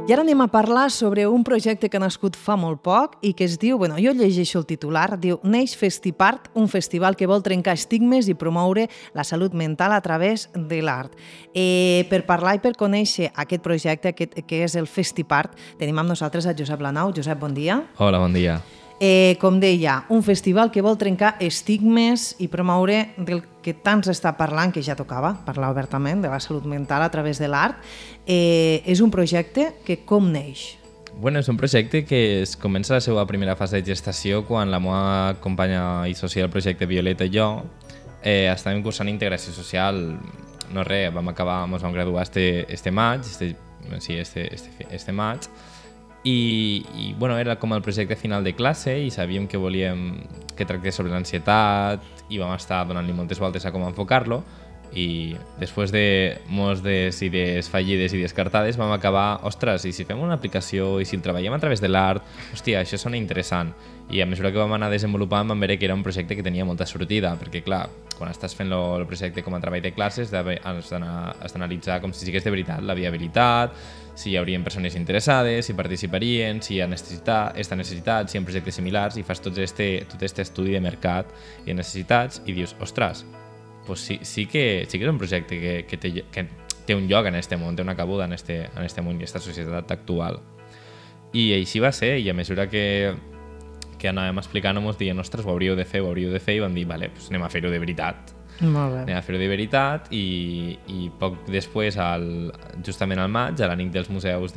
I ara anem a parlar sobre un projecte que ha nascut fa molt poc i que es diu, jo llegeixo el titular, diu Neix Festipart, un festival que vol trencar estigmes i promoure la salut mental a través de l'art. Per parlar i per conèixer aquest projecte, que és el Festipart, tenim amb nosaltres a Josep Lanau. Josep, bon dia. Hola, bon dia. Com deia, un festival que vol trencar estigmes i promoure del que tant s'està parlant, que ja tocava parlar obertament de la salut mental a través de l'art. És un projecte que com neix? És un projecte que es comença la seva primera fase de gestació quan la meva companya i sòcia del projecte Violeta i jo estàvem cursant integració social. No res, vam graduar este maig, este maig. I era com el projecte final de classe i sabíem que volíem que tractés sobre l'ansietat i vam estar donant-li moltes voltes a com enfocar-lo i després de moltes idees fallides i descartades vam acabar, ostres, i si fem una aplicació i si el treballem a través de l'art, hòstia, això sona interessant. I a mesura que vam anar desenvolupant vam veure que era un projecte que tenia molta sortida, perquè clar, quan estàs fent el projecte com a treball de classes has d'analitzar com si sigués de veritat la viabilitat, si hi haurien persones interessades, si participarien, si hi ha esta necessitat, si hi ha projectes similars, i fas tot este estudi de mercat i de necessitats i dius, ostres, pues sí que és un projecte que té un lloc en este món, té una cabuda en este món i aquesta societat actual. I així va ser, i a mesura que anàvem explicant-ho ens deien, ostres, ho hauríeu de fer, i vam dir, vale, pues anem a fer-ho de veritat. Molt bé. Anem a fer-ho de veritat i poc després, justament al maig, a la nit dels museus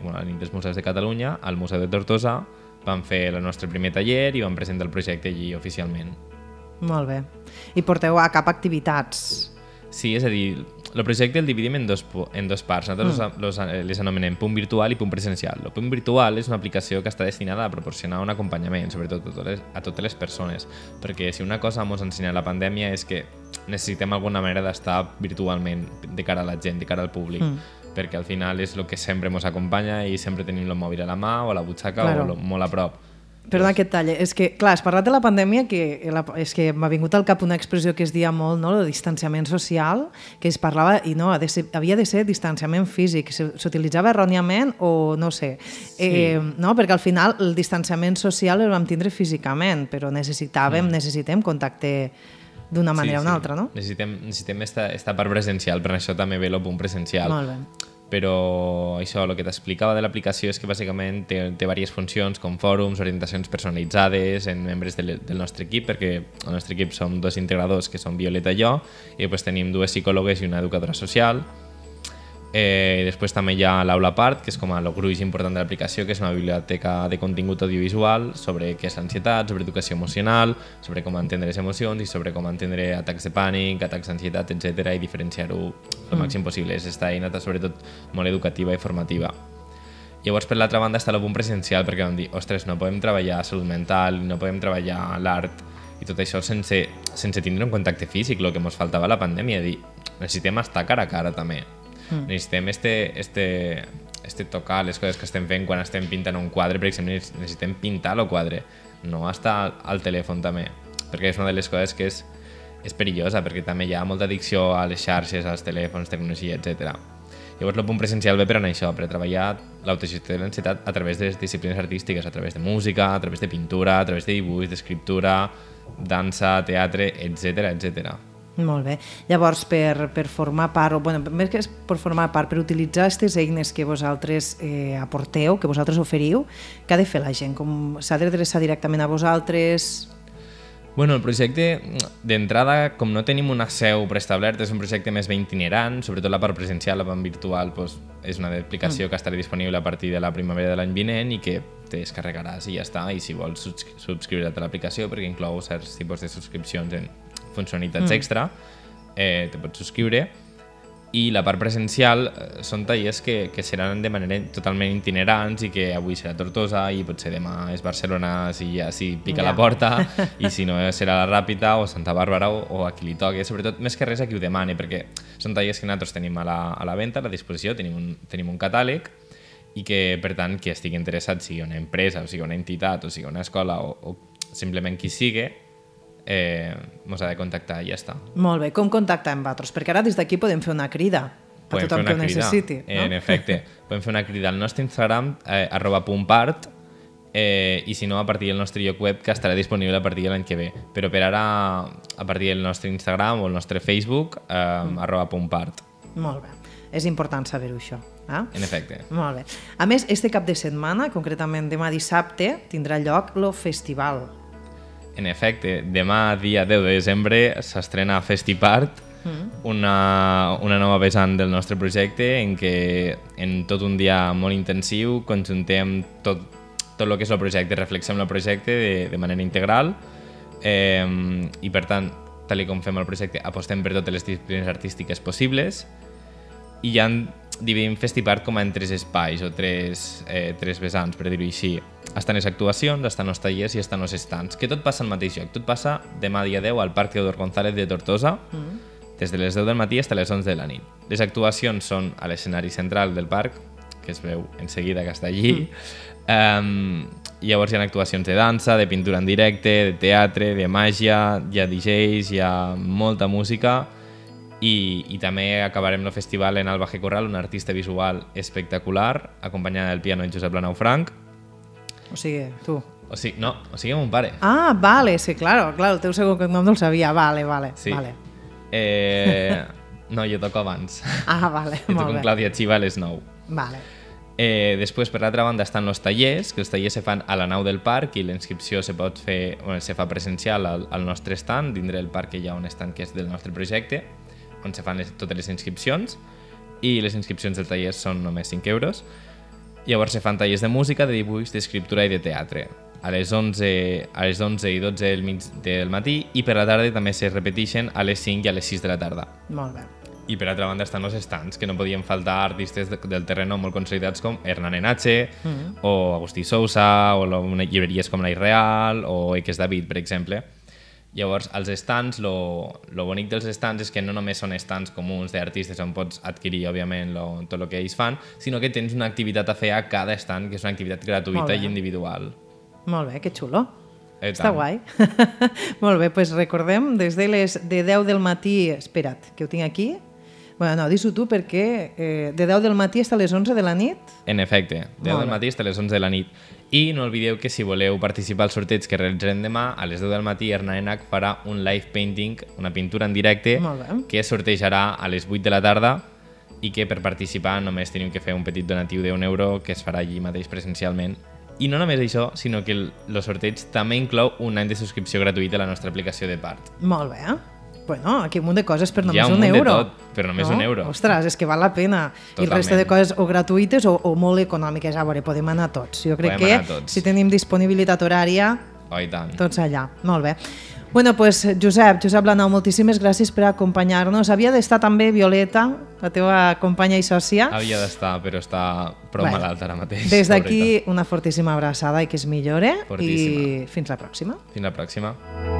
de Catalunya, al Museu de Tortosa, vam fer el nostre primer taller i vam presentar el projecte allí oficialment. Molt bé. I porteu a cap activitats? Sí, és a dir, el projecte el dividim en dos parts. Nosaltres les anomenem punt virtual i punt presencial. El punt virtual és una aplicació que està destinada a proporcionar un acompanyament, sobretot a totes les persones, perquè si una cosa ens ha ensenyat la pandèmia és que necessitem alguna manera d'estar virtualment de cara a la gent, de cara al públic, perquè al final és el que sempre ens acompanya i sempre tenim el mòbil a la mà o a la butxaca o molt a prop. Perdona que et talle. És que, clar, has parlat de la pandèmia, és que m'ha vingut al cap una expressió que es dia molt, no?, el distanciament social, que es parlava, i no, havia de ser distanciament físic. S'utilitzava erròniament o no sé. Sí. No, perquè al final el distanciament social el vam tindre físicament, però necessitem contacte d'una manera o una altra, no? Necessitem esta part presencial, per això també ve el punt presencial. Molt bé. Però això, el que t'explicava de l'aplicació és que bàsicament té diverses funcions com fòrums, orientacions personalitzades en membres del nostre equip, perquè el nostre equip som 2 integradors que són Violeta i jo, i després tenim 2 psicòlogues i una educadora social. Després també hi ha l'aula a part, que és com el gruix important de l'aplicació, que és una biblioteca de contingut audiovisual sobre què és l'ansietat, sobre educació emocional, sobre com entendre les emocions i sobre com entendre atacs de pànic, atacs d'ansietat, etc. i diferenciar-ho el màxim possible. És esta eina sobretot molt educativa i formativa. Llavors, per l'altra banda, està el punt presencial, perquè vam dir, ostres, no podem treballar salut mental, no podem treballar l'art i tot això sense tindre un contacte físic, el que ens faltava a la pandèmia, dir, necessitem estar cara a cara també. Necessitem tocar les coses que estem fent quan estem pintant un quadre, per exemple, necessitem pintar el quadre, no estar al telèfon també, perquè és una de les coses que és perillosa, perquè també hi ha molta addicció a les xarxes, als telèfons, tecnologia, etc. Llavors el punt presencial ve per això, per treballar l'autogestió de l'ansietat a través de les disciplines artístiques, a través de música, a través de pintura, a través de dibuix, d'escriptura, dansa, teatre, etc. Molt bé. Llavors, per formar part, més que per formar part, per utilitzar aquestes eines que vosaltres aporteu, que vosaltres oferiu, què ha de fer la gent? S'ha d'adreçar directament a vosaltres? El projecte, d'entrada, com no tenim una seu preestablerta, és un projecte més ben itinerant, sobretot la part presencial, la part virtual, és una aplicació que estarà disponible a partir de la primavera de l'any vinent i que te descarregaràs i ja està, i si vols subscriure't a l'aplicació, perquè inclou certs tipus de subscripcions en funcionalitats extra, te pots subscriure. I la part presencial són tallers que seran de manera totalment itinerants i que avui serà Tortosa i potser demà és Barcelona si pica la porta i si no serà la Ràpita o Santa Bàrbara o a qui li toqui, sobretot més que res a qui ho demani, perquè són tallers que nosaltres tenim a la venda, a la disposició, tenim un catàleg i que, per tant, qui estigui interessat, sigui una empresa o sigui una entitat o sigui una escola o simplement qui sigui, ens ha de contactar i ja està. Molt bé, com contactar amb vosaltres? Perquè ara des d'aquí podem fer una crida. podem tothom fer una que ho crida. necessiti, no? En efecte, podem fer una crida al nostre Instagram, @puntpart, i si no, a partir del nostre lloc web, que estarà disponible a partir de l'any que ve. Però per ara, a partir del nostre Instagram o el nostre Facebook, @puntpart. Molt bé. És important saber-ho, això. En efecte. Molt bé. A més, este cap de setmana, concretament demà dissabte, tindrà lloc el festival. En efecte, demà, dia 10 de desembre, s'estrena Festipart, una nova vessant del nostre projecte en què en tot un dia molt intensiu conjuntem tot el que és el projecte, reflexionem el projecte de manera integral i per tant, tal com fem el projecte, apostem per totes les disciplines artístiques possibles i ja dividim Festipart com en 3 espais o 3 vessants, per dir-ho així. Estan les actuacions, estan els tallers i estan els stands, que tot passa al mateix lloc. Tot passa demà dia 10 al Parc Teodor González de Tortosa, des de les 10 del matí fins a les 11 de la nit. Les actuacions són a l'escenari central del parc, que es veu en seguida que està allí. Llavors hi ha actuacions de dansa, de pintura en directe, de teatre, de màgia, hi ha DJs, hi ha molta música i també acabarem el festival en Alba G. Corral, un artista visual espectacular, acompanyada del piano de Josep Lanau Frank. O sigui, tu. O sigui, mon pare. Ah, vale, sí, claro, el teu segon cognom no el sabia, vale. Sí. Vale. No, jo toco abans. Ah, vale, Jo molt toco bé. amb Clàudia Chiva a les 9. Vale. Després, per l'altra banda, estan els tallers, que els tallers se fan a la nau del parc i la inscripció se fa presencial al nostre stand, dintre del parc hi ha un stand que és del nostre projecte, on se fan totes les inscripcions, i les inscripcions del taller són només 5 euros. Llavors se fan tallers de música, de dibuix, d'escriptura i de teatre, a les 11 i 12 del matí, i per la tarda també se repeteixen a les 5 i a les 6 de la tarda. Molt bé. I per altra banda estan els stands, que no podien faltar artistes del terreno molt consolidats com Hernán Enache, o Agustí Sousa, o llibreries com l'Air Real, o Eques David, per exemple. Llavors, els stands, lo bonic dels stands és que no només són stands comuns d'artistes on pots adquirir, òbviament, tot el que ells fan, sinó que tens una activitat a fer a cada stand, que és una activitat gratuïta i individual. Molt bé, que xulo. Està tant. guai. Molt bé, doncs recordem, des de les 10 del matí... Espera't, que ho tinc aquí. Bueno, no, dis-ho tu, perquè de 10 del matí fins a les 11 de la nit? En efecte, de 10 del matí fins a les 11 de la nit. I no oblideu que si voleu participar al sorteig que realitzarem demà, a les 10 del matí Hernán Enac farà un live painting, una pintura en directe, que es sortejarà a les 8 de la tarda i que per participar només teniu que fer un petit donatiu de €1 que es farà allí mateix presencialment. I no només això, sinó que el sorteig també inclou un any de subscripció gratuïta a la nostra aplicació de part. Molt bé. Bueno, aquí un munt de coses per només Hi ha un €1. munt de tot, per només €1. Ostres, és que val la pena. Totalment. I el resta de coses o gratuïtes o molt econòmiques. A veure, podem anar tots. Jo crec Podem anar tots. si tenim disponibilitat horària, Oh, i tant. tots allà. Molt bé. Bueno, doncs, Josep Lanau, moltíssimes gràcies per acompanyar-nos. Havia d'estar també Violeta, la teva companya i sòcia. Havia d'estar, però està prou malalta ara mateix. Des d'aquí, una fortíssima abraçada i que es millore. Fortíssima. I fins la pròxima. Fins la pròxima.